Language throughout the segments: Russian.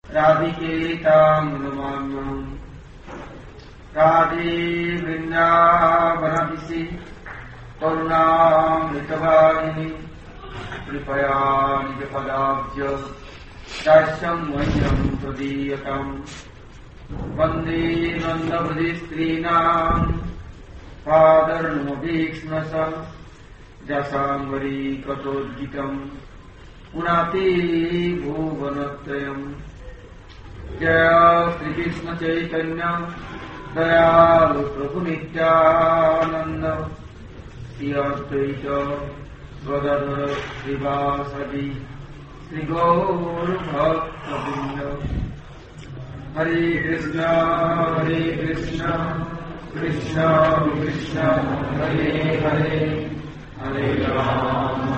Radhiketam Namanam Radhe Vrindavanabhisi Karunam Nitavayini Kripaya Nijapadabhya Dasyam Vanyam Pradiyatam Vande Nandavadistrinam Padarnumabhikshmasa Jasamvari Katodgitam Punati Bhuvanatayam Jaya Sri Krishna Chaitanya Dayalu Prabhu Nityananda Sri Advaita Gadadhara Srivasadi Sri Gaur Bhakta Hare Krishna Krishna Krishna Hare Hare Hare Rama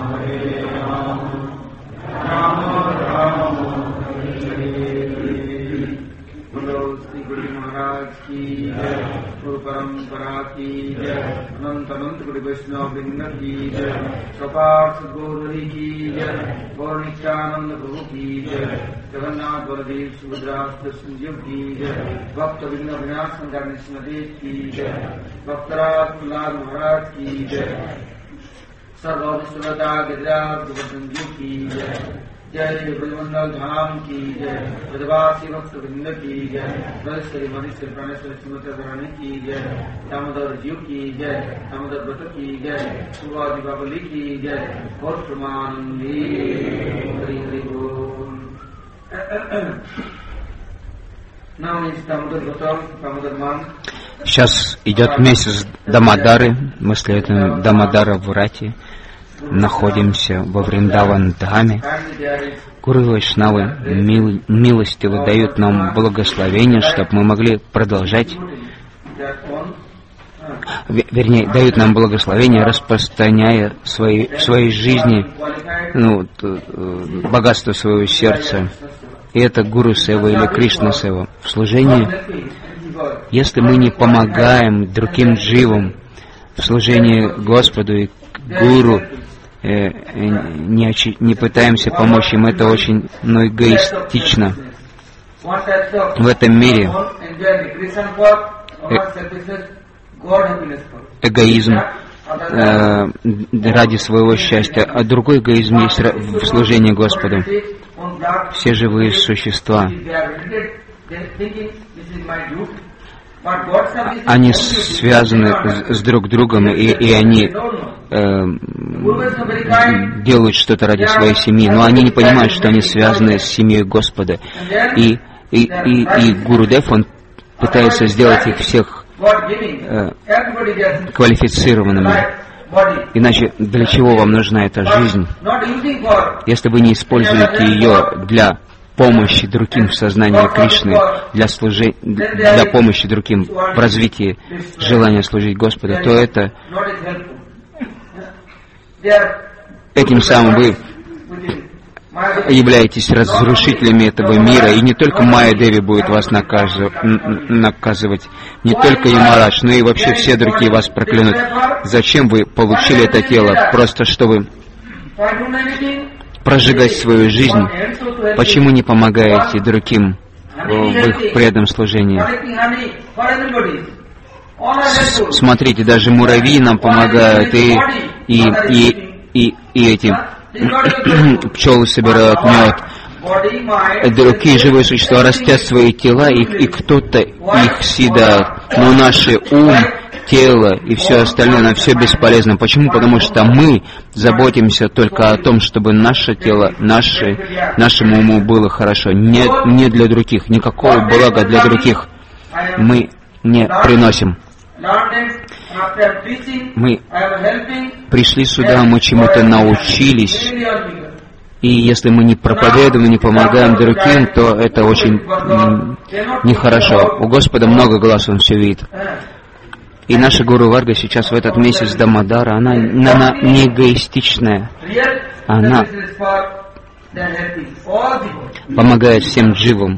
Rama Rama Hare Hare. Bolo Sri Guru Maharaj ki jai, Guru Parampara ki jai, Ananta Guru Vaishnava Vrinda ki jai, Sapar Sadguru ki jai, Gaur Nityananda Prabhu ki jai, Jagannath Baladev Subhadra Sanjeev ki jai, Bhakta Vrinda Vinayas Sankarnisnadev ki jai, Bhaktaraj Prahlad Maharaj ki jai, सर्वोपस्वरता गिरिराज गोवर्धन की जय, जय ब्रजमंडल धाम की जय, ब्रजवासी भक्त वृंद की जय, ब्रजश्री मणिश्री प्राणेश्वर श्रीमती रानी की जय, दामोदर जीव की जय, दामोदर व्रत की जय, सुबह दीपावली की जय, और प्रमानंदी हरि हरि बोल. Сейчас идет месяц Дамодары, мы следуем Дамодара в Врате, находимся во Вриндаван-Дхаме. Гуру Вайшнавы милостиво дают нам благословение, чтобы мы могли продолжать, дают нам благословение, распространяя в своей жизни богатство своего сердца. И это Гуру Сева или Кришна Сева. В служении, если мы не помогаем другим дживам в служении Господу и Гуру, не пытаемся помочь им, это очень эгоистично. В этом мире эгоизм ради своего счастья, а другой эгоизм есть в служении Господу. Все живые существа, они связаны с друг другом, и они делают что-то ради своей семьи, но они не понимают, что они связаны с семьей Господа. И Гурудев, он пытается сделать их всех квалифицированными. Иначе для чего вам нужна эта жизнь, если вы не используете ее для помощи другим в сознании Кришны, для помощи другим в развитии желания служить Господу, то этим самым вы являетесь разрушителями этого мира, и не только Майя Деви будет вас наказывать, не только Ямарадж, но и вообще все другие вас проклянут. Зачем вы получили это тело? Просто чтобы прожигать свою жизнь. Почему не помогаете другим в их преданном служении? Смотрите, даже муравьи нам помогают, и эти пчелы собирают мед. Другие живые существа растят свои тела, и кто-то их съедает. Но наши ум, тело и все остальное, нам все бесполезно. Почему? Потому что мы заботимся только о том, чтобы наше тело, нашему уму было хорошо. Не для других. Никакого блага для других мы не приносим. Мы пришли сюда, мы чему-то научились, и если мы не проповедуем, не помогаем другим, то это очень нехорошо. У Господа много глаз, Он все видит. И наша Гуру Варга сейчас в этот месяц Дамодара, она не эгоистичная, она помогает всем дживам,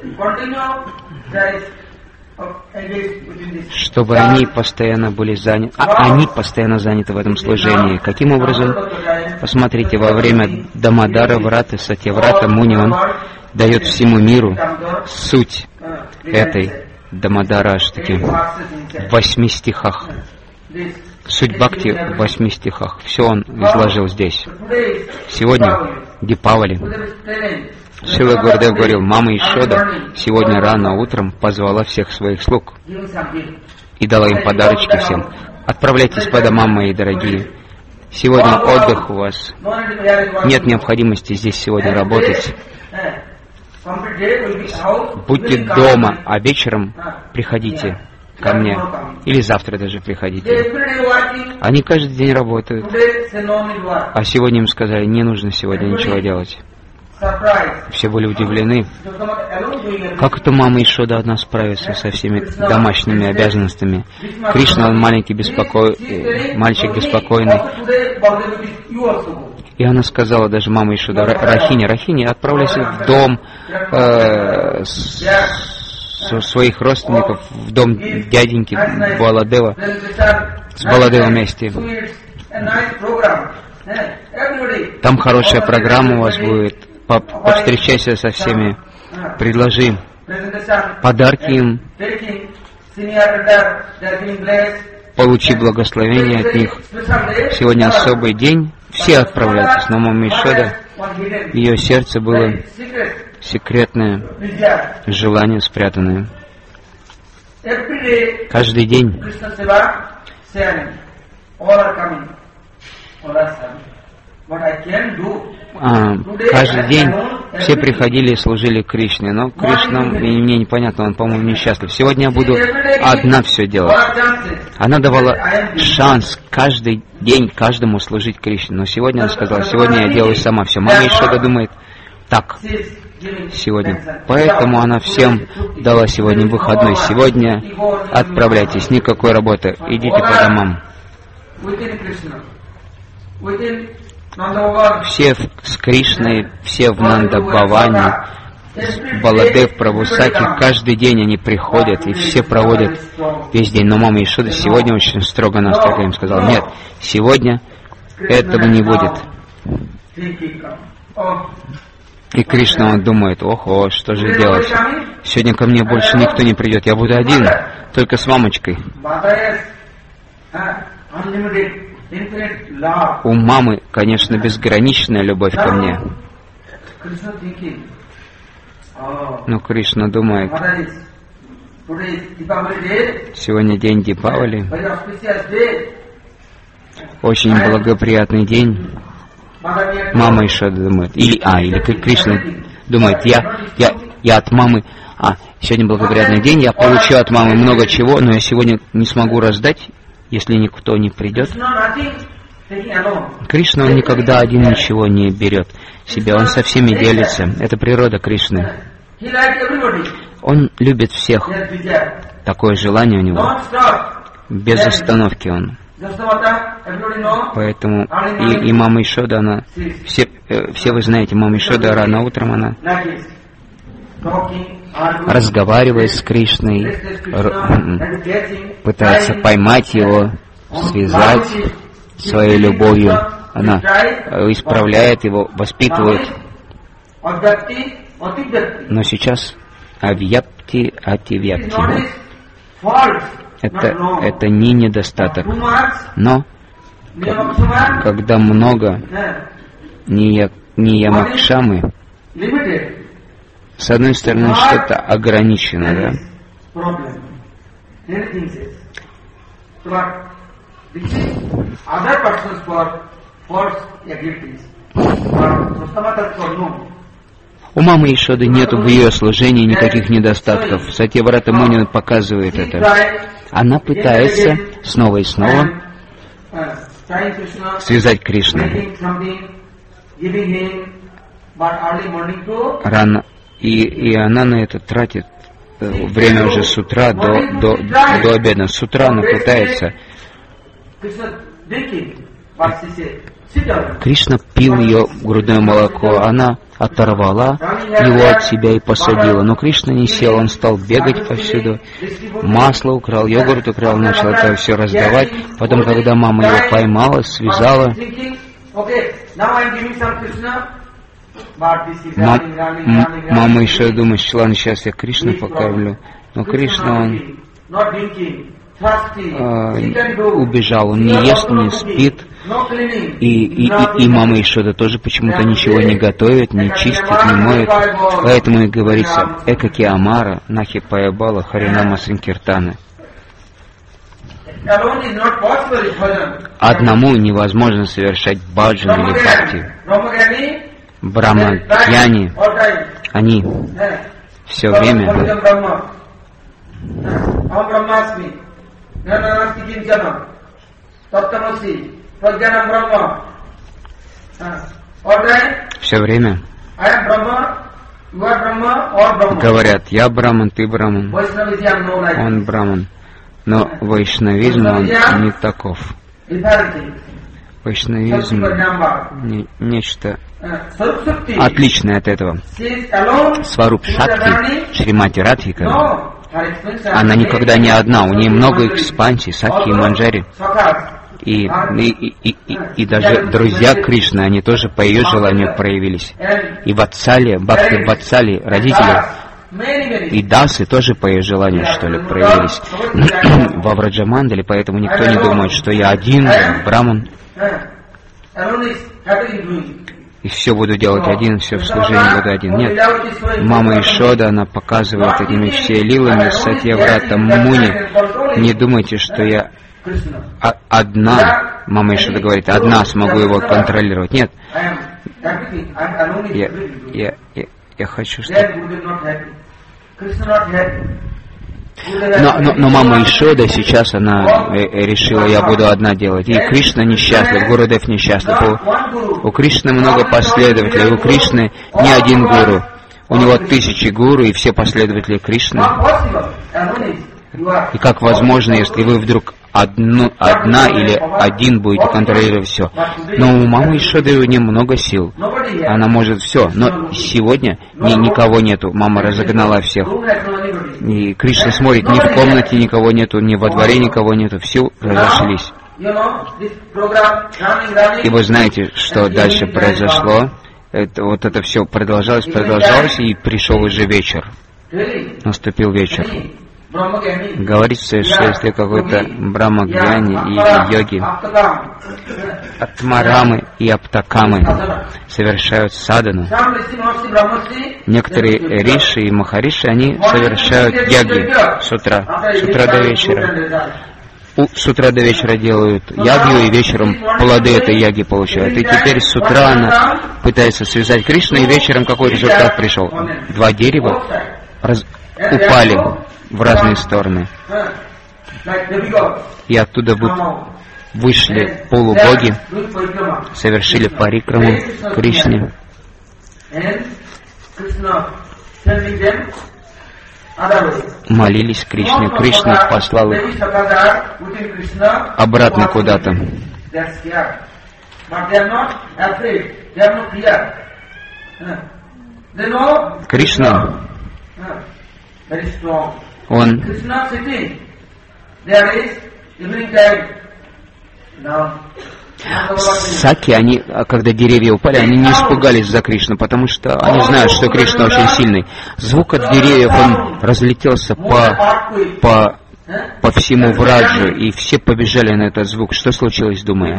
чтобы они постоянно были заняты, они постоянно заняты в этом служении. Каким образом? Посмотрите, во время Дамодара Враты, Сатьяврата, Муни, он дает всему миру суть этой Дамадараштаки в 8 стихах. Суть бхакти в 8 стихах. Все он изложил здесь. Сегодня Дипавали. Шрила Гурудев говорил, мама Ишода сегодня рано утром позвала всех своих слуг и дала им подарочки всем. Отправляйтесь по домам, мои дорогие. Сегодня отдых у вас. Нет необходимости здесь сегодня работать. Будьте дома, а вечером приходите ко мне. Или завтра даже приходите. Они каждый день работают. А сегодня им сказали, не нужно сегодня ничего делать. Все были удивлены. Как это мама Ишода одна справится со всеми домашними обязанностями? Кришна, он мальчик беспокойный. И она сказала, даже мама Ишода, Рахини, отправляйся в дом своих родственников, в дом дяденьки Баладева, с Баладевом вместе. Там хорошая программа у вас будет. Повстречайся со всеми, предложи подарки им, получи благословение от них. Сегодня особый день, все отправляйтесь, но мама Ишода, ее сердце было секретное желание спрятанное. Каждый день каждый день все приходили и служили Кришне, но Кришна, мне непонятно, он, по-моему, несчастлив. Сегодня я буду одна все делать. Она давала шанс каждый день каждому служить Кришне, но сегодня она сказала, сегодня я делаю сама все. Мама Ишода думает так сегодня, поэтому она всем дала сегодня выходной. Сегодня отправляйтесь, никакой работы, идите по домам. Все с Кришной, все в Нанда-Бхаване, Баладев, Прабхусаки, каждый день они приходят и все проводят весь день. Но мама Ишода сегодня очень строго-настрого им сказала, нет, сегодня этого не будет. И Кришна, он думает, ого, что же делать? Сегодня ко мне больше никто не придет, я буду один, только с мамочкой. У мамы, конечно, безграничная любовь ко мне. Но Кришна думает, сегодня день Дипавали, очень благоприятный день. Мама Ишода думает, или Кришна думает, я от мамы, сегодня благоприятный день, я получу от мамы много чего, но я сегодня не смогу раздать, если никто не придет. Кришна, он никогда один ничего не берет себе, он со всеми делится. Это природа Кришны. Он любит всех. Такое желание у него. Без остановки он. Поэтому и мама Ишода, она, все вы знаете, мама Ишода рано утром, она разговаривает с Кришной, пытается поймать его, связать своей любовью. Она исправляет его, воспитывает. Но сейчас авьяпти ативьяпти. Это не недостаток. Но когда много ниямакшамы, с одной стороны, что-то ограничено, да? У мамы Ишоды нету в ее служении никаких недостатков. Сатьяврата Муни показывает это. Она пытается снова и снова связать Кришну. Рано. И она на это тратит время уже с утра до обеда. С утра она пытается. Кришна пил ее грудное молоко, она оторвала его от себя и посадила. Но Кришна не сел, он стал бегать повсюду, масло украл, йогурт украл, начал это все раздавать. Потом, когда мама его поймала, связала, Мама еще думает, что ладно, сейчас я Кришну покормлю. Но Кришна, он убежал, он не ест, не спит. И мама Ишода тоже почему-то ничего не готовит, не чистит, не моет. Поэтому и говорится, Экаки Амара, Нахи Паябала, Харинама Санкиртана. Одному невозможно совершать баджан или бхакти. Брахмагьяни, они все время говорят, я Браман, ты Браман, он Браман. Но вайшнавизм, он не таков. Вайшнавизм нечто отличное от этого. Сваруп Шакти, Шримати Радхика, она никогда не одна, у нее много экспансий, Сакхи и Манджари. И даже друзья Кришны, они тоже по ее желанию проявились. И Ватсали, Бхакти Ватсали, родители, и дасы тоже по ее желанию, что ли, проявились во Враджамандале, поэтому никто не думает, что я один, Браман, и все буду делать один, все в служении буду один. Нет, мама Ишода, она показывает этими все лилами, Сатьяврата, Муни, не думайте, что я одна, мама Ишода говорит, одна смогу его контролировать. Нет, я хочу, чтобы... Но мама Ишода сейчас она решила, я буду одна делать. И Кришна несчастлив, Гурудев несчастлив. У Кришны много последователей, у Кришны не один гуру. У него 1000 гуру и все последователи Кришны. И как возможно, если вы вдруг одна или один будете контролировать все? Но у мамы Ишоды немного сил. Она может все. Но сегодня никого нету. Мама разогнала всех. И Кришна смотрит, ни в комнате никого нету, ни во дворе никого нету. Все разошлись. И вы знаете, что дальше произошло? Вот это все продолжалось, и пришел уже вечер. Наступил вечер. Говорится, что если какой-то Брахмагьяни или йоги, Атмарамы и Аптакамы совершают садану, некоторые риши и махариши, они совершают яги с утра до вечера. С утра до вечера делают ягью, и вечером плоды этой яги получают. И теперь с утра она пытается связать Кришну, и вечером какой результат пришел? 2 дерева упали в разные стороны. И оттуда вышли полубоги, совершили парикраму Кришне. Молились Кришне. Кришна послал их обратно куда-то. Кришна, он Саки, они, когда деревья упали, они не испугались за Кришну, потому что они знают, что Кришна очень сильный. Звук от деревьев, он разлетелся по всему Враджу, и все побежали на этот звук. Что случилось, думаю?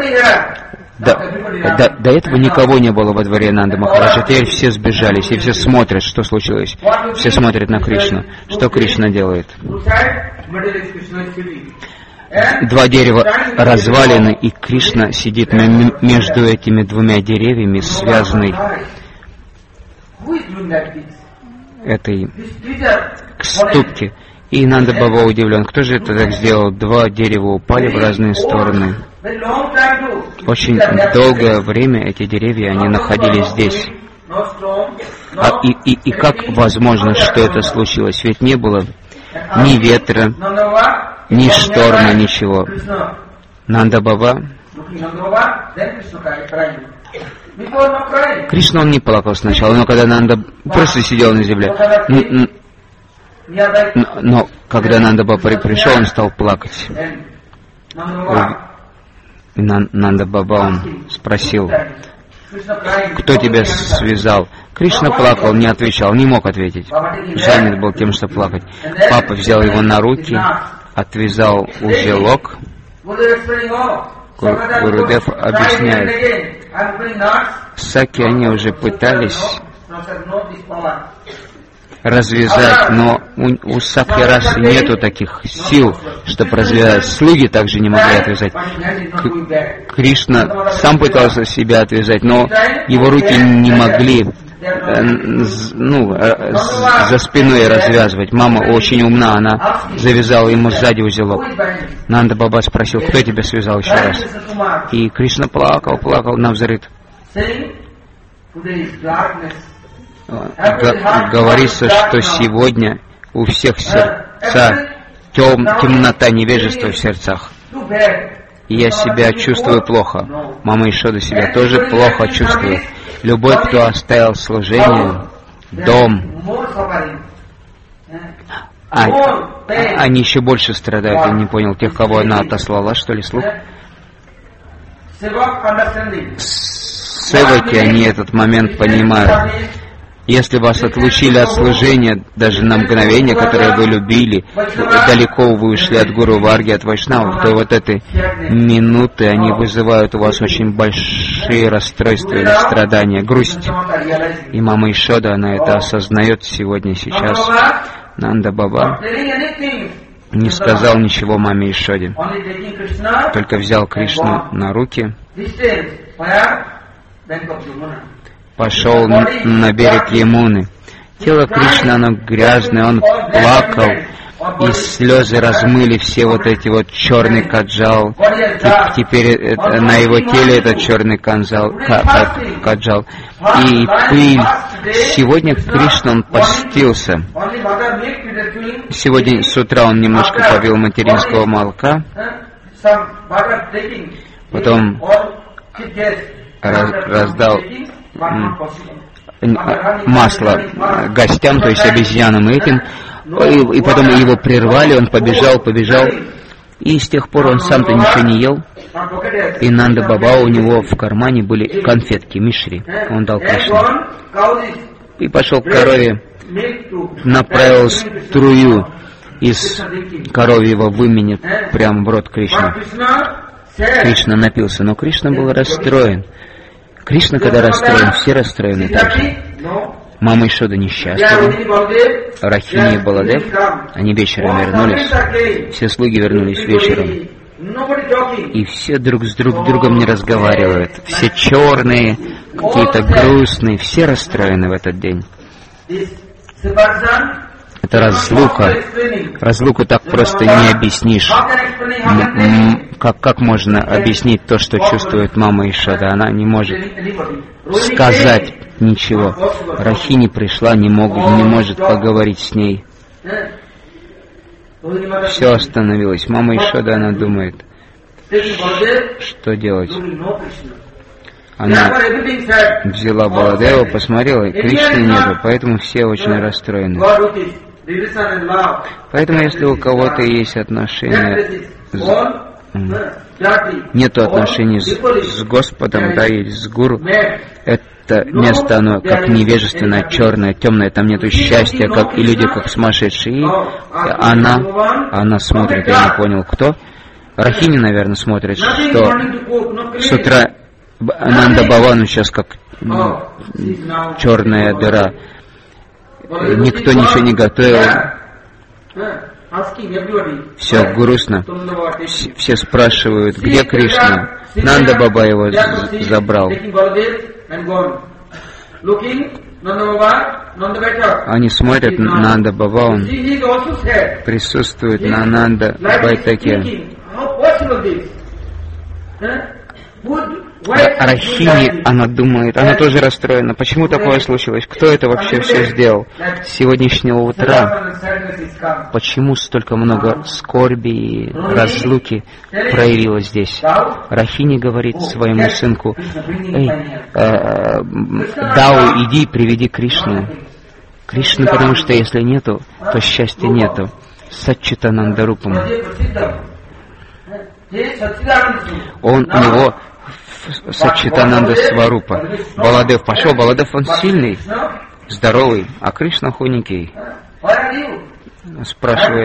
До этого никого не было во дворе Нанды Махараджа, теперь все сбежались, и все смотрят, что случилось. Все смотрят на Кришну. Что Кришна делает? 2 дерева развалины, и Кришна сидит между этими 2 деревьями, связанный этой ступки. И Нанда Баба удивлен, кто же это так сделал? 2 дерева упали в разные стороны. Очень долгое время эти деревья, они находились здесь. И как возможно, что это случилось? Ведь не было ни ветра, ни шторма, ничего. Нанда Баба, Кришна, он не плакал сначала, но когда Нанда просто сидел на земле. Но когда Нанда Баба пришел, он стал плакать. И Нанда Баба, он спросил, кто тебя связал? Кришна плакал, не отвечал, не мог ответить. Занят был тем, что плакать. Папа взял его на руки, отвязал узелок. Гурудев объясняет, Саки они уже пытались развязать, но у Сакья расы нету таких сил, чтобы развязать. Слуги также не могли отвязать. Кришна сам пытался себя отвязать, но его руки не могли за спиной развязывать. Мама очень умна, она завязала ему сзади узелок. Нанда Баба спросил, кто тебя связал еще раз? И Кришна плакал навзрыд. Говорится, что сегодня у всех сердца темнота, невежество в сердцах. И я себя чувствую плохо. Мама Ишода себя тоже плохо чувствует. Любой, кто оставил служение, дом, они еще больше страдают. Я не понял, тех, кого она отослала, что ли, слух? Севаки, они этот момент понимают. Если вас отлучили от служения даже на мгновение, которое вы любили, далеко вы ушли от Гуру Варги, от Вайшнавов, то вот эти минуты, они вызывают у вас очень большие расстройства или страдания, грусть. И мама Ишода, она это осознает сегодня, сейчас. Нанда Баба не сказал ничего маме Ишоде, только взял Кришну на руки, пошел на берег Ямуны. Тело Кришны, оно грязное, он плакал, и слезы размыли все вот эти вот черный каджал. Теперь на его теле этот черный каджал. И пыль. Сегодня Кришна, он постился. Сегодня с утра он немножко попил материнского молока. Потом раздал масло гостям, то есть обезьянам этим, и потом его прервали, он побежал, и с тех пор он сам-то ничего не ел, и Нанда Баба, у него в кармане были конфетки, мишри, он дал Кришне, и пошел к корове, направил струю из коровьего вымени прямо в рот Кришны. Кришна напился, но Кришна был расстроен. Кришна, когда расстроен, все расстроены также. Мама Ишода несчастлива, Рахини и Баладев, они вечером вернулись, все слуги вернулись вечером, и все друг с другом не разговаривают, все черные, какие-то грустные, все расстроены в этот день. Это разлука. Разлуку так просто не объяснишь. Как можно объяснить то, что чувствует мама Ишода? Она не может сказать ничего. Рахини пришла, не может поговорить с ней. Все остановилось. Мама Ишода, она думает, что делать. Она взяла Баладева, посмотрела, и Кришны нету, поэтому все очень расстроены. Поэтому, если у кого-то есть отношения, нету отношений с Господом, да, или с Гуру, это место, оно как невежественное, черное, темное, там нету счастья, как и люди, как сумасшедшие. И она смотрит, я не понял, кто. Рахини, наверное, смотрит, что с утра Нанда Бавану сейчас как черная дыра. Никто ничего не готовил. Все грустно. Все спрашивают, где Кришна. Нанда Баба его забрал. Они смотрят, Нанда Баба, он присутствует на Нанда Байтаке. Рахини, она думает, она тоже расстроена. Почему такое случилось? Кто это вообще все сделал? С сегодняшнего утра. Почему столько много скорби и разлуки проявилось здесь? Рахини говорит своему сынку, Дау, иди, приведи Кришну. Кришны, потому что если нету, то счастья нету. Саччитанандарупам. У него Саччитананда Сварупа. Баладев пошел, Баладев он сильный, здоровый, а Кришна худенький. Спрашивает,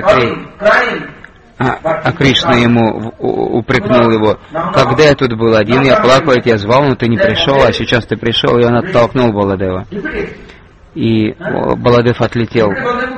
а Кришна ему упрекнул его: когда я тут был один, я плакал, я тебя звал, но ты не пришел, а сейчас ты пришел, и он оттолкнул Баладева. И Баладев отлетел.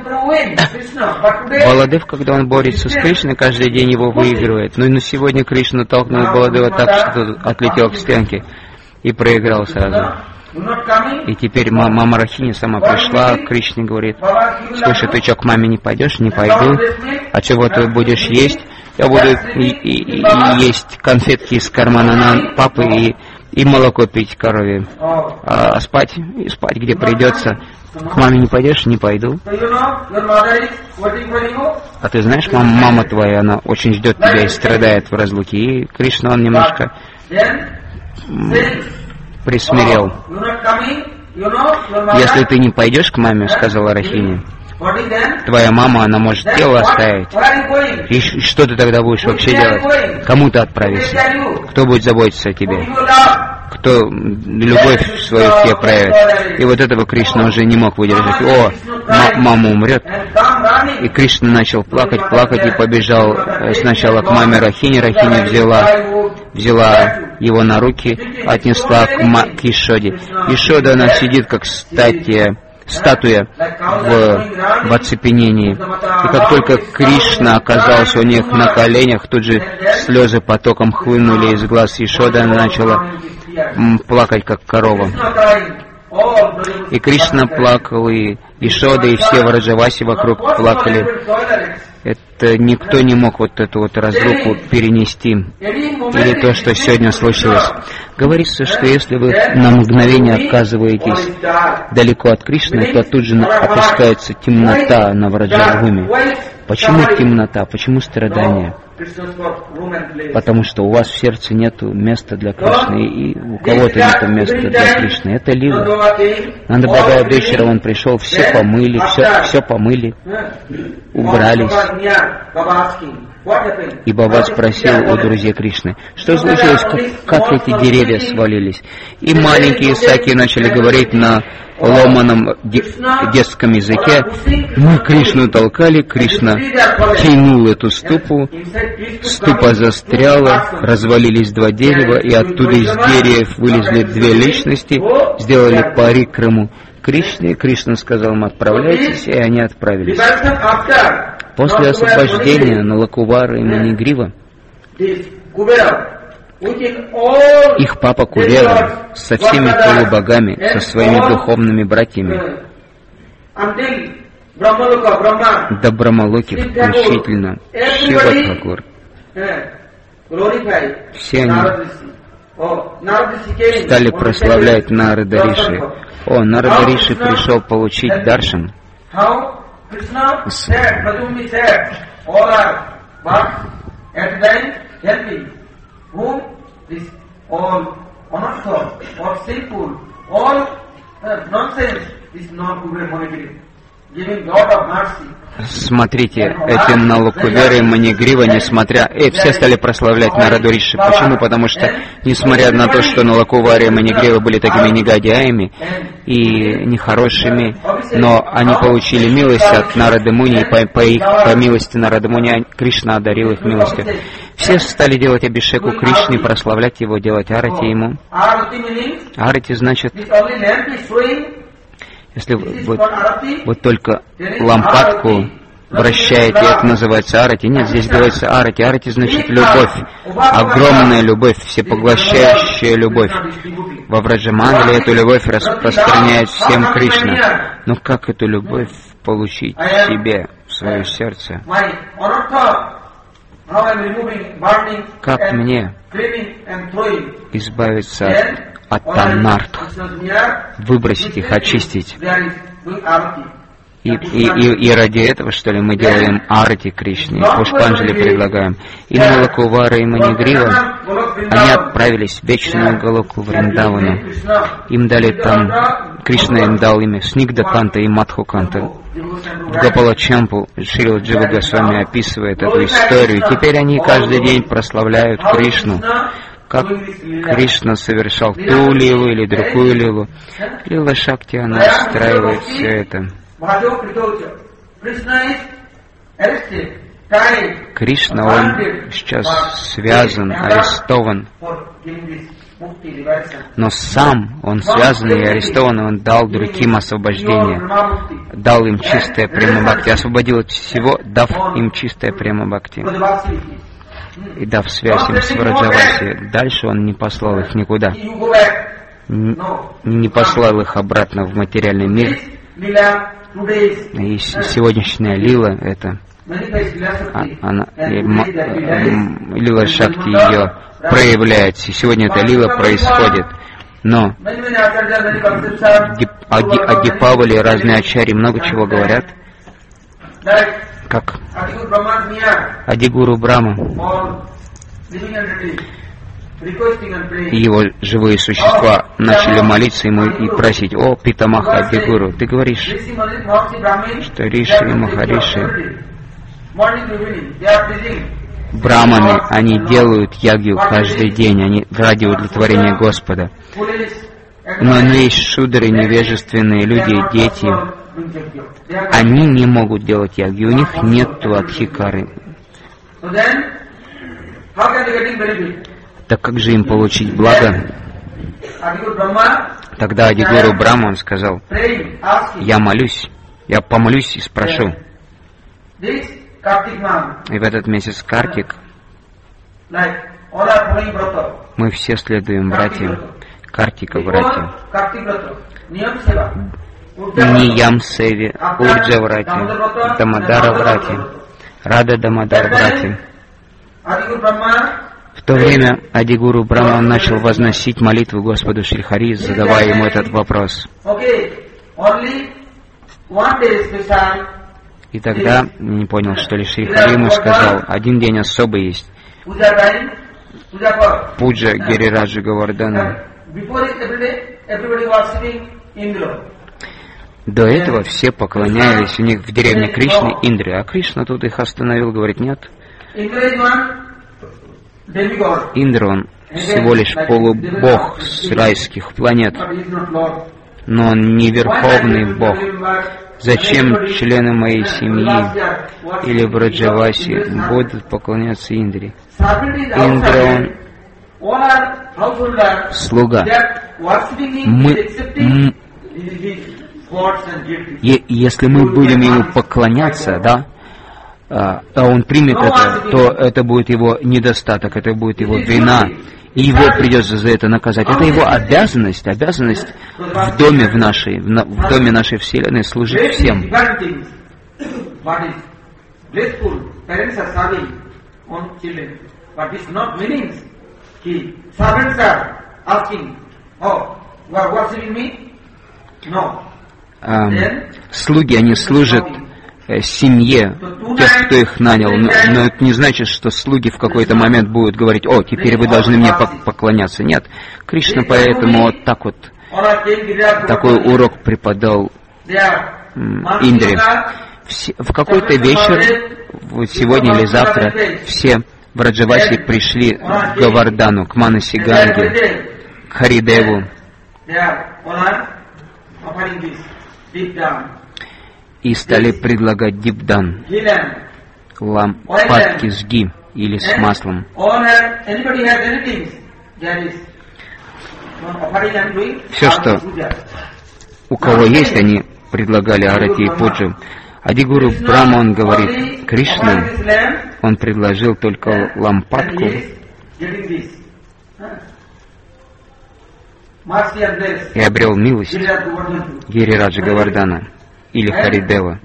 Баладев, когда он борется с Кришной, каждый день его выигрывает. Но сегодня Кришна толкнул Баладева так, что тот отлетел к стенке и проиграл сразу. И теперь мама Рахини сама пришла к Кришне, говорит: слушай, ты что, к маме не пойдешь? Не пойду. А чего ты будешь есть? Я буду есть конфетки из кармана папы и молоко пить корове. А спать где придется. К маме не пойдешь? Не пойду. А ты знаешь, мама твоя, она очень ждет тебя и страдает в разлуке. И Кришна, он немножко присмирел. Если ты не пойдешь к маме, сказала Рахини, твоя мама, она может тело оставить. И что ты тогда будешь вообще делать? Кому ты отправишься? Кто будет заботиться о тебе? Кто любовь свою к тебе проявит? И вот этого Кришна уже не мог выдержать. Мама умрет. И Кришна начал плакать и побежал сначала к маме Рахини. Рахини взяла его на руки, отнесла к Ишоде. Ишода, она сидит как статуя в оцепенении. И как только Кришна оказался у них на коленях, тут же слезы потоком хлынули из глаз Ишоды, она начала плакать, как корова. И Кришна плакал, и Ишода, и все Враджаваси вокруг плакали. Это никто не мог вот эту вот разлуку перенести. Или то, что сегодня случилось. Говорится, что если вы на мгновение оказываетесь далеко от Кришны, то тут же опускается темнота на Враджабхуми. Почему темнота? Почему страдания? Потому что у вас в сердце нет места для Кришны, и у кого-то нет места для Кришны. Это лила. Нанда Бхагавадешвара, он пришел, все помыли, все помыли, убрались. И Баба спросил у друзей Кришны, что случилось, как эти деревья свалились. И маленькие саки начали говорить на ломаном детском языке. Мы Кришну толкали, Кришна тянул эту ступу, ступа застряла, развалились два дерева, и оттуда из деревьев вылезли две личности, сделали парикраму Кришне. Кришна сказал им: отправляйтесь, и они отправились. После освобождения Налакувара и Манигрива их папа Кувера со всеми полубогами, со своими духовными братьями, до Брамалоки включительно, Шива Тхакур, все они стали прославлять Нарада Риши. Нарада Риши пришел получить даршан. Смотрите, эти Налакувера и Манигрива, несмотря... все стали прославлять Нараду Риши. Почему? Потому что, несмотря на то, что Налакувара и Манигрива были такими негодяями и нехорошими, но они получили милость от Нарады Муни, и по милости Нарады Муни Кришна одарил их милостью. Все стали делать абишеку Кришне, прославлять его, делать арати ему. Арати значит... Если вы только лампадку вращаете, это называется арати. Нет, здесь говорится арати. Арати значит любовь. Огромная любовь, всепоглощающая любовь. Во Враджамандале эту любовь распространяет всем Кришна. Но как эту любовь получить себе, в свое сердце? Как мне избавиться от танартх, выбросить их, очистить? И ради этого, что ли, мы делаем арати Кришне, Пушпанджали предлагаем. И Налакувара и Манигрива, они отправились в вечную Галоку Вриндавану. Им дали там, Кришна им дал имя Снигдаканта и Мадхуканта. В Гопалачампу Шрила Джива Госвами описывает эту историю. Теперь они каждый день прославляют Кришну, как Кришна совершал ту лилу или другую лилу. Лила Шакти, она устраивает все это. Кришна, он сейчас связан, арестован. Но сам он связан и арестован, и он дал другим освобождение. Дал им чистое према-бхакти. Освободил от всего, дав им чистое према-бхакти. И дав связь им с Враджаваси. Дальше он не послал их никуда. Не послал их обратно в материальный мир. И сегодняшняя лила, это лила Шакти ее проявляется. Сегодня эта лила происходит. Но о Дипавали разные ачарьи много чего говорят, как Адигуру Брахма и его живые существа начали молиться ему и просить: «О, Питамаха Адигуру, ты говоришь, что Риши и Махариши, Брахманы, они делают ягью каждый день, они ради удовлетворения Господа. Но есть шудры, невежественные люди, дети, они не могут делать ягью, у них нет адхикары. Так как же им получить благо?» Тогда Адигуру Брахма, он сказал: «Я молюсь, я помолюсь и спрошу». И в этот месяц Картик мы все следуем братьям, Картика братья, Ниям Севи, Урджа братья, Дамадара братья, Рада Дамадар братья. В то время Адигуру Брахма начал возносить молитву Господу Шри Хари, задавая ему этот вопрос. И тогда не понял, что ли, Шри Хари ему сказал: один день особый есть. Пуджа Гирираджа Говардхана. До этого все поклонялись у них в деревне Кришны Индре, а Кришна тут их остановил, говорит: нет. Индра, он всего лишь полубог с райских планет, но он не верховный бог. Зачем члены моей семьи или Враджаваси будут поклоняться Индре? Индра, он слуга. Если мы будем ему поклоняться, да, а он примет это, то это будет его недостаток, это будет его вина, и его придется за это наказать. Это его обязанность в доме в доме нашей Вселенной служить всем. Слуги, они служат семье, тех, кто их нанял, но это не значит, что слуги в какой-то момент будут говорить: «О, теперь вы должны мне поклоняться». Нет, Кришна поэтому вот так вот такой урок преподал Индре. В какой-то вечер, вот сегодня или завтра, все Враджаваси пришли к Говардану, к Манаси Ганге, к Харидеву, и стали предлагать дипдан, лампадки с ги или с маслом. Все, что у кого есть, они предлагали арати и пуджу. Адигуру Брахма, он говорит: Кришна, он предложил только лампадку и обрел милость Гирираджа Говардхана или Харидева.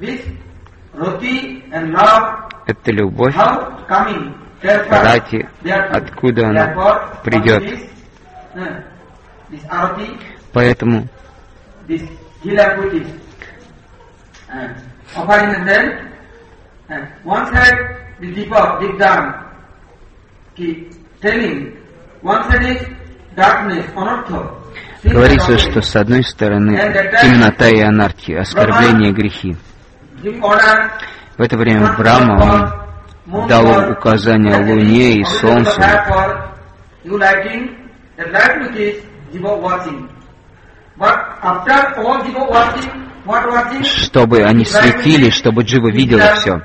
Это любовь рати, откуда она придет. Поэтому говорится, что с одной стороны темнота и анархия, оскорбление и грехи. В это время Брахма, он дал указания Луне и Солнцу you lighting a light which is jiva watching. But after all jiva watching, what watching? Чтобы они светили, чтобы джива видела все.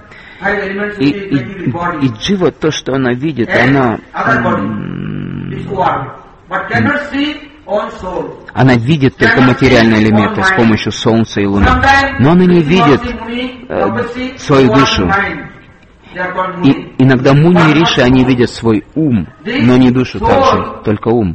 И джива, то, что она видит, она видит только материальные элементы с помощью солнца и луны. Но она не видит свою душу. И иногда Муни и Риши, они видят свой ум, но не душу также, только ум.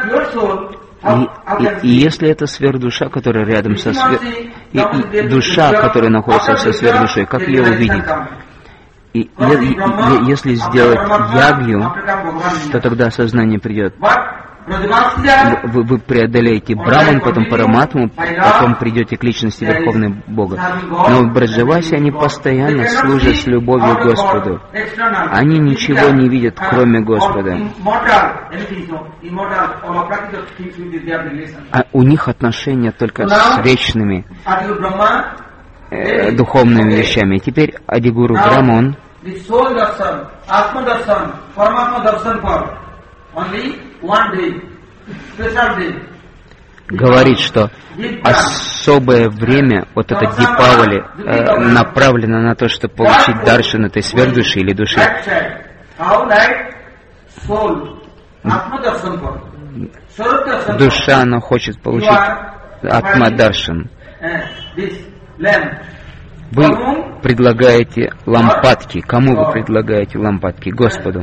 И если это сверхдуша, которая рядом со и душа, которая находится со сверхдушой, как ее увидеть? И если сделать ягью, то тогда сознание придет. Вы преодолеете Браман, потом Параматму, потом придете к личности Верховного Бога. Но в Браджавасе они постоянно служат с любовью к Господу. Они ничего не видят, кроме Господа. А у них отношения только с вечными духовными вещами. И теперь Адигуру Браман говорит, что особое время, вот это Дипавали, направлено на то, чтобы получить даршан этой сверхдуши или души. Душа, она хочет получить атма-даршан. Вы предлагаете лампадки. Кому вы предлагаете лампадки? Господу.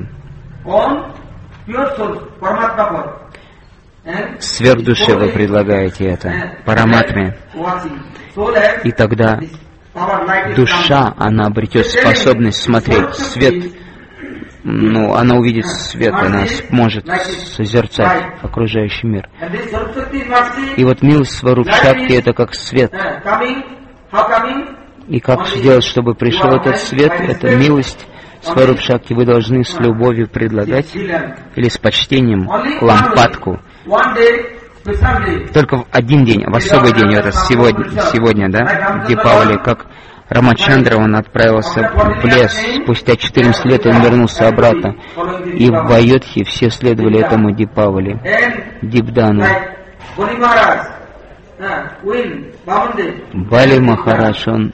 Сверхдуше вы предлагаете это, Параматме. И тогда душа, она обретет способность смотреть свет. Она увидит свет, она сможет созерцать окружающий мир. И вот милость Сварупшакти — это как свет. И как сделать, чтобы пришел этот свет, это милость Сварупшакти. Вы должны с любовью предлагать или с почтением лампадку. Только в один день, в особый день, это сегодня, да, Дипавали, как Рамачандра, он отправился в лес, спустя 14 лет он вернулся обратно, и в Айодхе все следовали этому Дипавали, Дипдану. Бали Махарадж, он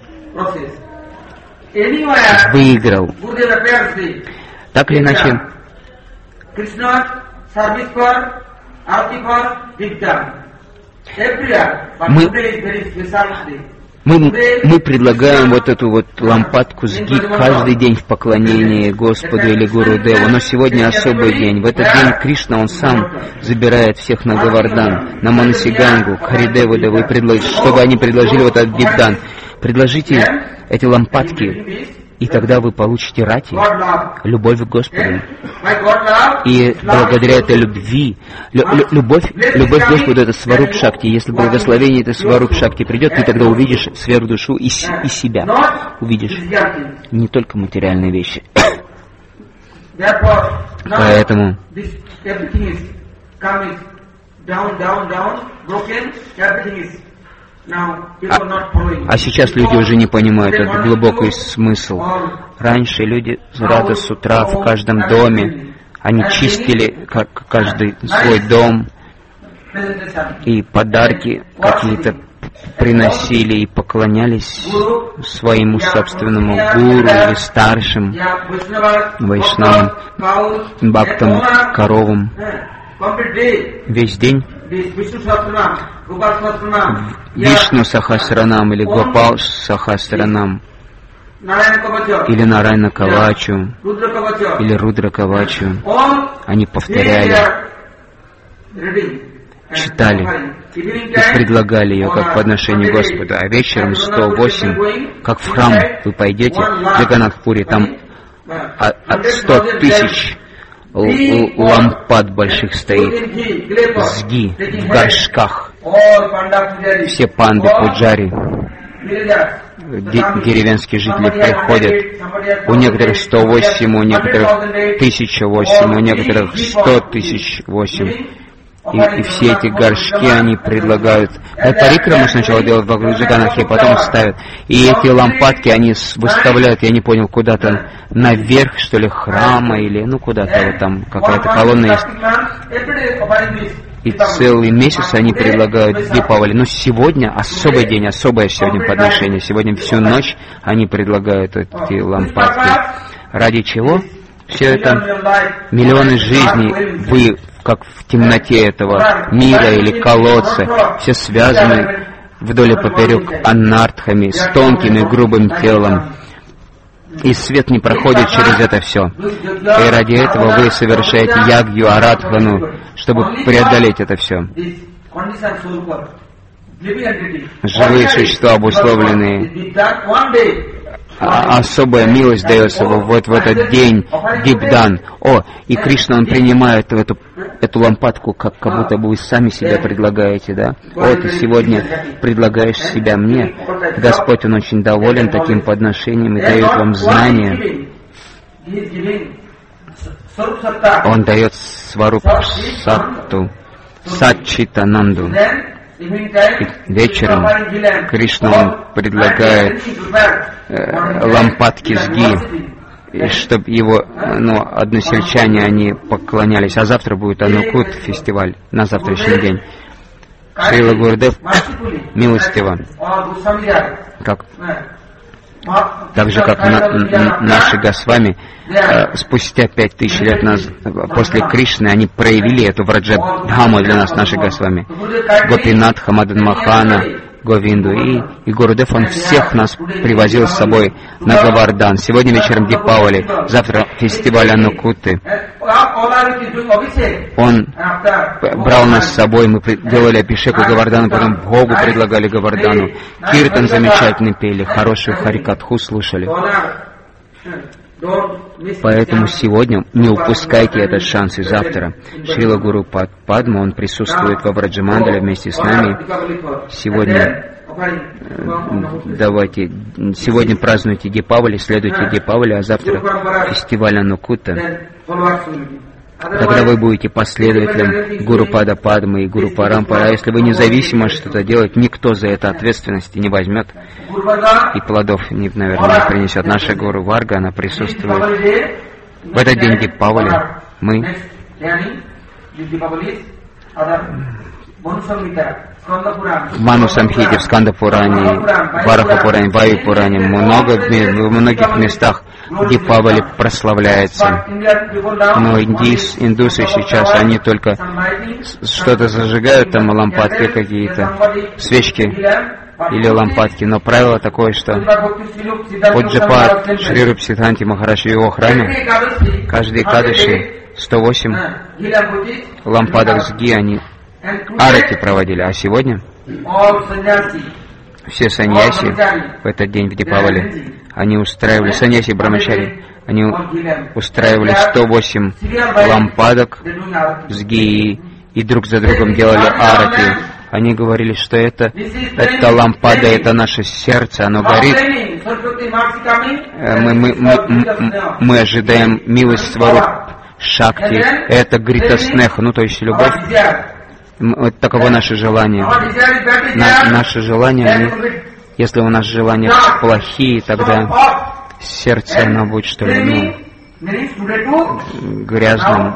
выиграл. Так или иначе, мы предлагаем вот эту вот лампадку сги каждый день в поклонении Господу или Гуру Деву, но сегодня особый день. В этот день Кришна, он сам забирает всех на Говардан, на Манасигангу, к Харидеву, да вы предложите, чтобы они предложили вот этот Дипдан. Предложите эти лампадки, и тогда вы получите рати, любовь к Господу. И благодаря этой любви, любовь к Господу — это Сварупшакти. Если благословение это Сварупшакти придет, ты тогда увидишь сверхдушу и себя. Увидишь не только материальные вещи. Поэтому а сейчас люди уже не понимают этот глубокий смысл. Раньше люди рано с утра в каждом доме, они чистили каждый свой дом, и подарки какие-то приносили и поклонялись своему собственному гуру или старшим вайшнавам, бхактам, коровам. Весь день Вишну Сахасранам или Гопал Сахасранам или Нарайна Кавачу или Рудра Кавачу они повторяли, читали и предлагали ее как подношение Господу. А вечером 108, как в храм вы пойдете в Джаганнатхпуре, там от 100 тысяч лампад больших стоит, сги в горшках. Все панды, пуджари, деревенские жители приходят. У некоторых 108, у некоторых 1008, у некоторых 100 008. И все эти горшки они предлагают. Парикраму сначала делают вокруг Джаганнатхи, а потом ставят. И эти лампадки они выставляют, я не понял, куда-то наверх, что ли, храма, или куда-то вот там какая-то колонна есть. И целый месяц они предлагают Дипавали. Но сегодня особый день, особое сегодня подношение. Сегодня всю ночь они предлагают эти лампадки. Ради чего? Все это миллионы жизней, вы как в темноте этого мира или колодца, все связаны вдоль и поперек анартхами, с тонким и грубым телом. И свет не проходит через это все. И ради этого вы совершаете ягью, арадхану, чтобы преодолеть это все. Живые существа обусловленные. Особая милость дается вот в этот день, Дипдан. И Кришна, он принимает эту лампадку, как будто бы вы сами себя предлагаете, да? Ты сегодня предлагаешь себя мне. Господь, он очень доволен таким подношением и дает вам знания. Он дает Сваруп Сатту, Сатчитананду. Вечером Кришна он предлагает лампадки сги, чтобы его односельчане они поклонялись. А завтра будет Анукут фестиваль, на завтрашний день. Шрила Гурудев милостиво, так же, как наши Госвами, спустя 5000 лет после Кришны, они проявили эту Враджадхаму для нас, наши Госвами. Гопинатха, Мадан Махана, Говинду. И Гурудев, он всех нас привозил с собой на Гавардан. Сегодня вечером Дипавали, завтра фестиваль Анукуты. Он брал нас с собой, мы делали Абхишеку Гавардану, потом Богу предлагали Гавардану. Киртан замечательный пели, хорошую Харикатху слушали. Поэтому сегодня не упускайте этот шанс. И завтра Шрила Гуру Падма, он присутствует во Враджамандале вместе с нами. Сегодня празднуйте Дипавали, следуйте Дипавали, а завтра фестиваль Анукута. Тогда вы будете последователем Гуру Пада Падмы и Гуру Парампара. А если вы независимо что-то делаете, никто за это ответственности не возьмет. И плодов, наверное, не принесет. Наша Гуру Варга, она присутствует. В этот день Дипавали мы в Ману Самхите, в Сканда Пуране, Вараха Пуране, Ваю Пуране, в многих местах Дипавали прославляется. Но индусы сейчас, они только что-то зажигают, там лампадки какие-то, свечки или лампадки. Но правило такое, что Пуджапад Шри Рупа Сиддханти Махарадж в его храме, каждый Кадыши 108 лампадок сги, они арати проводили. А сегодня все саньяси в этот день в Дипавали, они устраивали, саньяси Брамачари, они устраивали 108 лампадок сги и друг за другом делали арати. Они говорили, что эта лампада, это наше сердце, оно горит. Мы ожидаем милость Сваруп Шакти, это Грита Снеха, то есть любовь. Вот таково наше желание. Наше желание, если у нас желания плохие, тогда сердце, оно будет, что ли, грязным.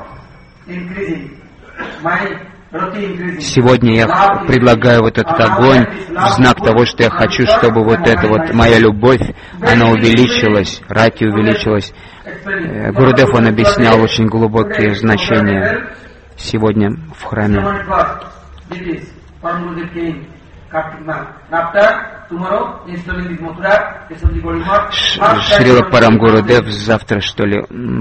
Сегодня я предлагаю вот этот огонь в знак того, что я хочу, чтобы вот эта вот моя любовь, она увеличилась, рати увеличилась. Гурудев, он объяснял очень глубокие значения сегодня в храме. Шрила Парам Гурудев завтра, что ли,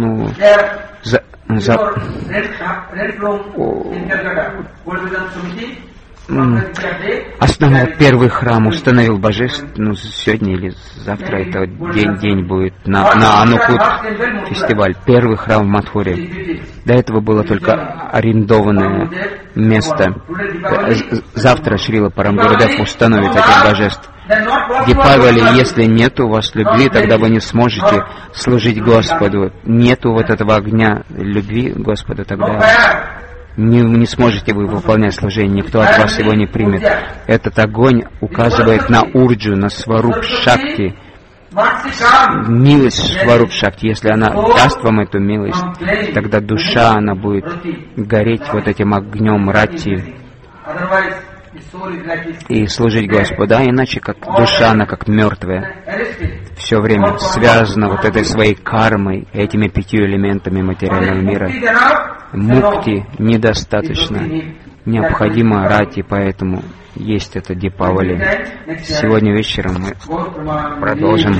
основал первый храм, установил божеств, сегодня или завтра, это день будет на Анукут фестиваль, первый храм в Мадхуре. До этого было только арендованное место. Завтра Шрила Парам Гурудев установит этих божеств. Дипавали, если нет у вас любви, тогда вы не сможете служить Господу. Нету вот этого огня любви Господа, тогда не сможете вы выполнять служение, никто от вас его не примет. Этот огонь указывает на Урджу, на Сваруб Шакти, милость Сваруб Шакти. Если она даст вам эту милость, тогда душа, она будет гореть вот этим огнем Ратти и служить Господу. А иначе как душа, она как мертвая, все время связана вот этой своей кармой, этими 5 элементами материального мира. Мукти недостаточно, необходимо Рати, поэтому есть это Дипавали. Сегодня вечером мы продолжим.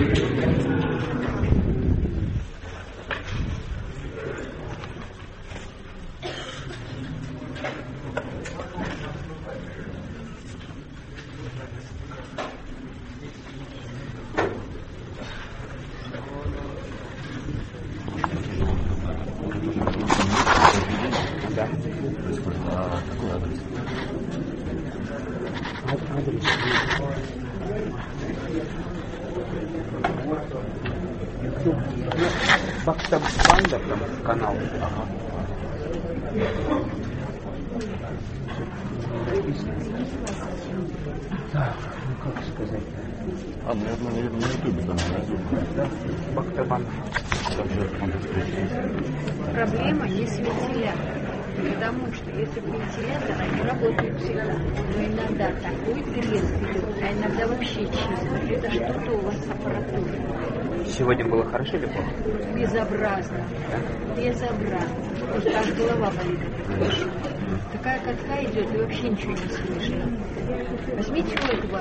Бхактабанда, там канал. Так, ну как сказать? Наверное, на ютубе там. Бхактабанда. Проблема не с вентилятором. Потому что если вентилятор, они работают всегда. Но иногда такой треск идет, а иногда вообще чисто. Это что-то у вас аппаратура. Сегодня было хорошо или плохо? Безобразно. Безобразно. Просто аж голова болит. Такая катка идет, и вообще ничего не слышно. Возьмите у этого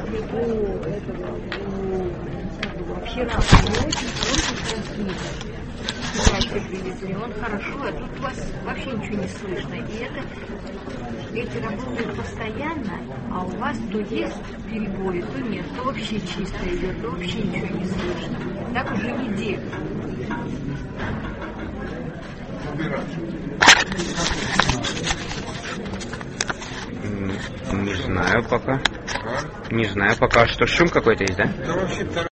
вообще очень хороший трансмиттер. Привезли, он хорошо, а тут у вас вообще ничего не слышно. И эти работают постоянно, а у вас то есть перебои, то нет, то вообще чисто идет, то вообще ничего не слышно. Так уже неделю. Не знаю пока. Не знаю пока, что шум какой-то есть, да?